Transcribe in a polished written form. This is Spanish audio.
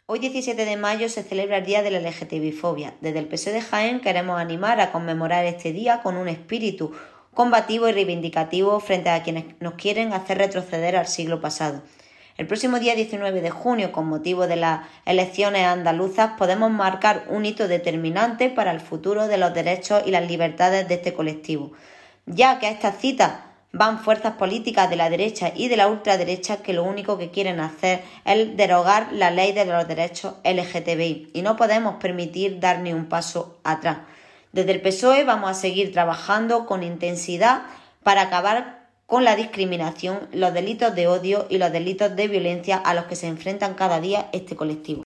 Hoy 17 de mayo se celebra el Día de la LGTBI-fobia. Desde el PSOE de Jaén queremos animar a conmemorar este día con un espíritu combativo y reivindicativo frente a quienes nos quieren hacer retroceder al siglo pasado. El próximo día 19 de junio, con motivo de las elecciones andaluzas, podemos marcar un hito determinante para el futuro de los derechos y las libertades de este colectivo, ya que a esta cita van fuerzas políticas de la derecha y de la ultraderecha que lo único que quieren hacer es derogar la ley de los derechos LGTBI y no podemos permitir dar ni un paso atrás. Desde el PSOE vamos a seguir trabajando con intensidad para acabar con la discriminación, los delitos de odio y los delitos de violencia a los que se enfrentan cada día este colectivo.